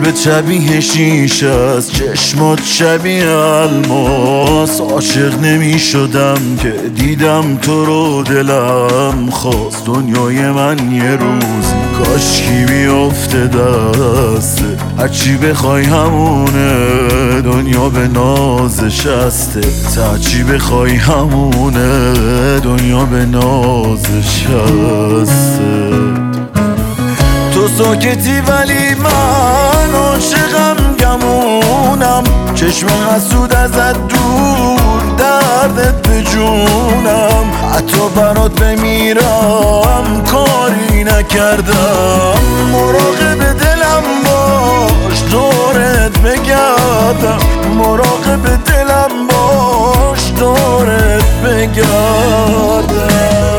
قلبت شبیه شیشه است، چشمات شبیه الماس. عاشق نمی شدم که دیدم تو رو دلم خواست. دنیای من یه روزی کاشکی بیفته دسته، هرچی بخوای همونه، دنیا به نازش هسته. هرچی بخوای همونه، دنیا به نازش هسته. تو ساکتی ولی من عاشقم گمونم، چشم حسود ازت دور، دردت به جونم. حتی برات بمیرم کاری نکردم. مراقب دلم باش دورت بگردم، مراقب دلم باش دورت بگردم.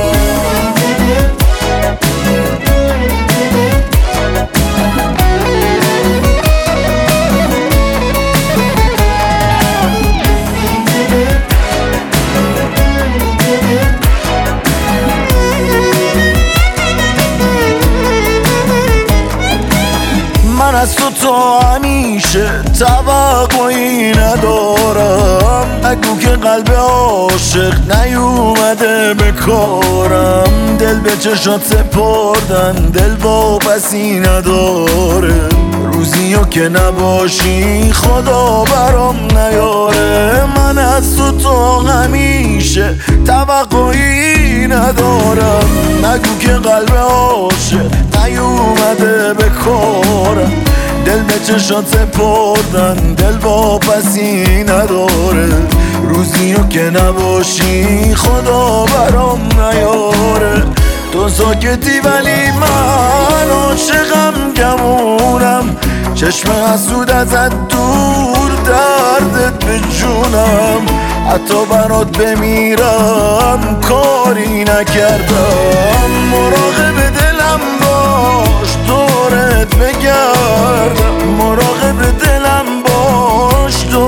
من از تو همیشه توقعی ندارم. نگو که قلب عاشق نیومده به کارم. دل به چشات سپردن دل واپسی نداره. روزیو که نباشی خدا برام نیاره. من از تو همیشه توقعی ندارم. نگو که قلب عاشق نیومده به کارم. دل به چشات سپردن دل واپسی نداره. روزیو که نباشی خدا برام نیاره. تو ساکتی ولی من عاشقم گمونم، چشم حسود ازت دور، دردت به جونم. حتی برات بمیرم کاری نکردم. مراقب دلم باش دورت بگردم، مراقب دلم باش